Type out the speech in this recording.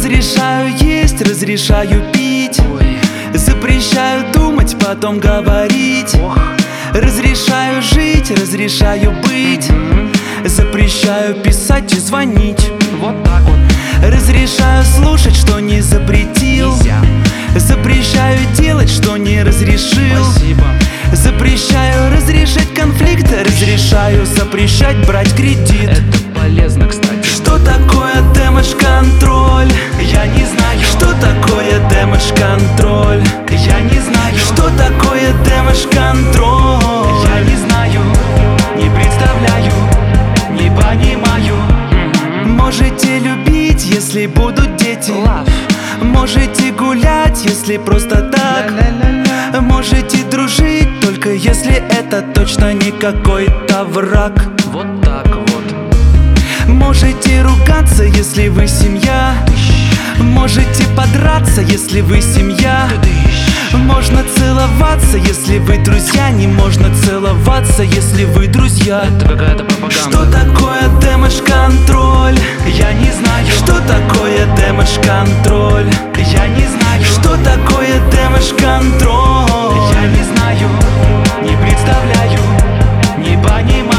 Разрешаю есть, разрешаю пить, запрещаю думать, потом говорить. Разрешаю жить, разрешаю быть, запрещаю писать и звонить. Вот так вот. Разрешаю слушать, что не запретил. Нельзя. Запрещаю делать, что не разрешил. Спасибо. Запрещаю разрешать конфликты. Разрешаю запрещать брать кредит. Это полезно, кстати. Что такое damage-контроль? Я не знаю. Что такое damage-контроль? Я не знаю. Что такое damage-контроль? Я не знаю, не представляю, не понимаю. Можете любить, если будут дети. Love. Можете гулять, если просто так. Ля-ля-ля-ля. Можете дружить, только если это точно не какой-то враг. Вот так вот. Можете ругаться, если вы семья. Можете подраться, если вы семья. Можно целоваться, если вы друзья. Не можно целоваться, если вы друзья. Это какая-то пропаганда. Что такое damage-контроль? Я не знаю. Что такое damage-контроль? Я не знаю. Что такое damage-контроль? Я не знаю, не представляю, не понимаю.